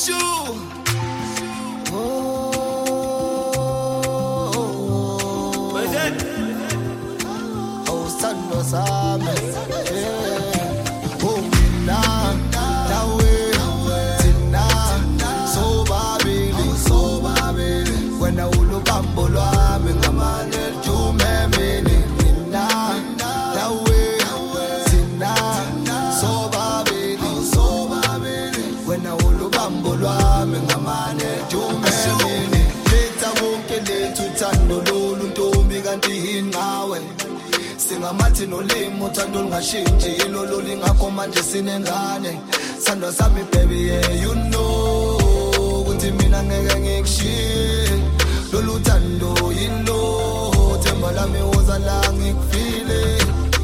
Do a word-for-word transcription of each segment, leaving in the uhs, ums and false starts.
Singamati no limo thando lingashintshi ilolo lingakho manje sinengane sando sami baby yeah you know ukuthi mina ngeke ngikushiye lolu thando yilo themba lami woza la ngikufile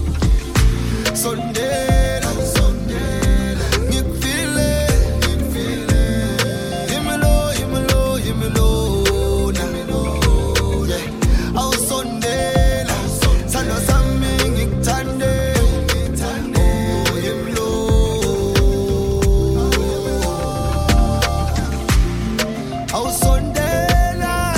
sondela sondela ngikufile ngikufile imelo imelo imelo na melo yeah au sondela sando sami ngikuthande ngikuthande oh imelo au sondela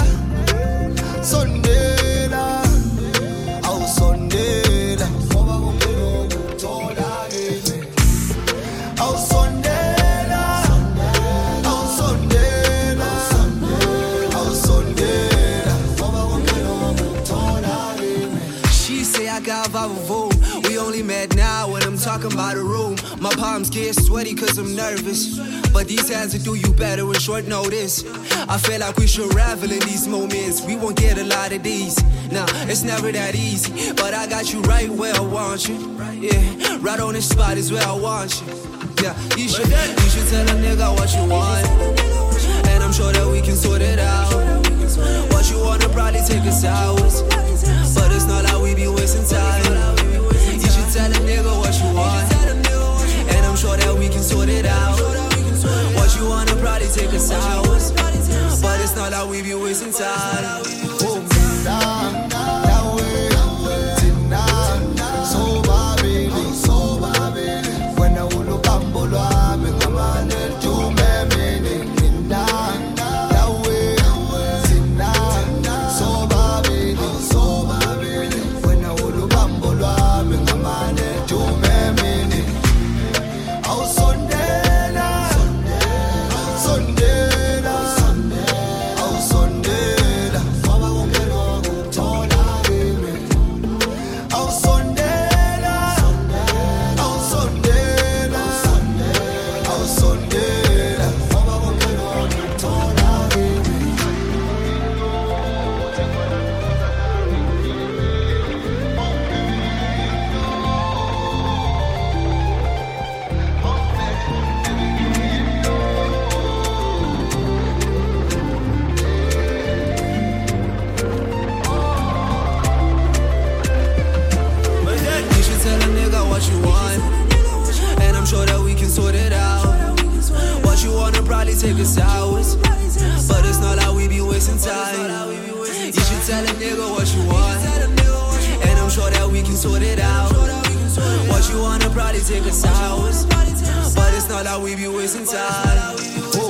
sondela au sondela ngoba kumpilo kuthola kimi au sondela au sondela au sondela ngoba kumpilo kuthola kimi. She say I got vibe. We only met now when I'm talking about a room. My palms get sweaty cause I'm nervous, but these hands will do you better with short notice. I feel like we should ravel in these moments. We won't get a lot of these. Nah, it's never that easy, but I got you right where I want you. Yeah, right on the spot is where I want you. Yeah, you should, you should tell a nigga what you want, and I'm sure that we can sort it out. What you wanna probably take us hours, but it's not like we be wasting time. You should tell a nigga what you want, and I'm sure that we can sort it out. What you wanna probably take us hours, but it's not like we be wasting time. Oh, down, that way, so baby, so baby. When I will look up, I'm in the man, to me, that way, so baby, so baby. When I will look up, I'm in the man, to me, oh, Sondela, Sondela, oh, Sondela, Mama won't get on, told I give me. Oh, Sondela, oh, Sondela, oh, Sondela, Mama won't get on, told I give me. You should tell a nigga what you want, and I'm sure that we can sort it out. What you wanna probably take us hours, but it's not like we be wasting time. You should tell a nigga what you want, and I'm sure that we can sort it out. What you wanna probably take us hours, but it's not like we be wasting time.